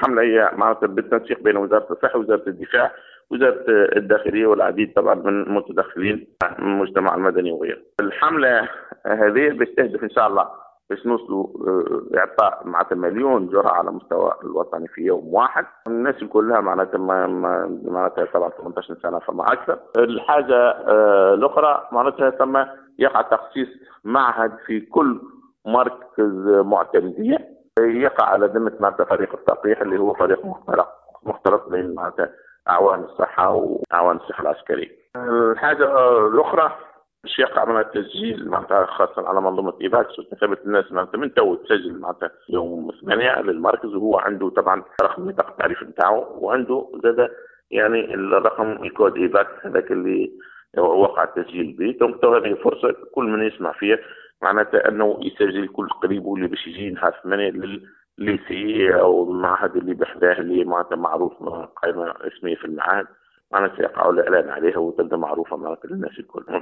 الحملة هي معناتها بالتنسيق بين وزارة الصحة ووزارة الدفاع وزارة الداخلية والعديد طبعا من المتدخلين من المجتمع المدني وغيره. الحملة هذه بتستهدف إن شاء الله باش نوصلوا إعطاء معناتها مليون جرعة على مستوى الوطني في يوم واحد. الناس كلها معناتها معناتها طبعا 18 سنة فما أكثر. الحاجة الأخرى معناتها ثم يقع تخصيص معهد في كل مركز معتمدية يقع على ذمة معناتها فريق التلقيح اللي هو فريق مختلط بين معناتها أعوان الصحة وأعوان الصحة العسكرية. الحاجة الأخرى باش يقع من التسجيل معناتها خاصة على منظومة إيفاكس وكتابة الناس معناتها من تو تسجل معناتها يوم 8 للمركز، وهو عنده طبعا رقم بطاقة التعريف نتاعو وعنده زاد يعني الرقم الكود إيفاكس هذاك اللي وقع التسجيل به. دونك هذه فرصة كل من يسمع فيها معناتها أنه يسجل كل قريب واللي باش يجي نحاس منه للليسي أو المعهد اللي بحذاه اللي معناتها معروف قائمة اسمية في المعهد معناتها يقع الإعلان عليها وتبدأ معروفة معناتها للناس الكل.